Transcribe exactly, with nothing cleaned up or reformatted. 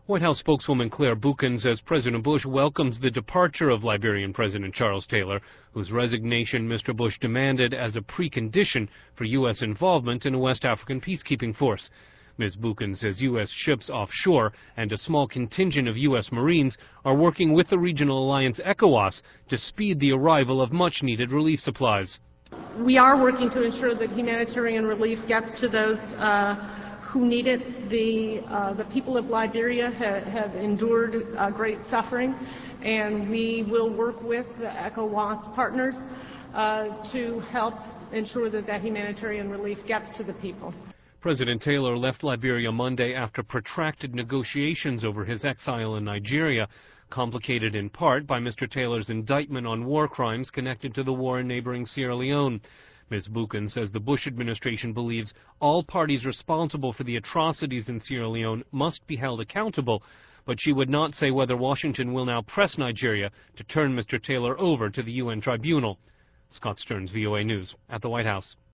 White House spokeswoman Claire Buchan says President Bush welcomes the departure of Liberian President Charles Taylor, whose resignation Mister Bush demanded as a precondition for U S involvement in a West African peacekeeping force. Miz Buchan says U S ships offshore and a small contingent of U S Marines are working with the regional alliance ECOWAS to speed the arrival of much-needed relief supplies. We are working to ensure that humanitarian relief gets to those uh, who need it. The, uh, the people of Liberia ha have endured uh, great suffering, and we will work with the ECOWAS partners uh, to help ensure that that humanitarian relief gets to the people. President Taylor left Liberia Monday after protracted negotiations over his exile in Nigeria, complicated in part by Mister Taylor's indictment on war crimes connected to the war in neighboring Sierra Leone. Miz Buchan says the Bush administration believes all parties responsible for the atrocities in Sierra Leone must be held accountable, but she would not say whether Washington will now press Nigeria to turn Mister Taylor over to the U N tribunal. Scott Stearns, V O A News, at the White House.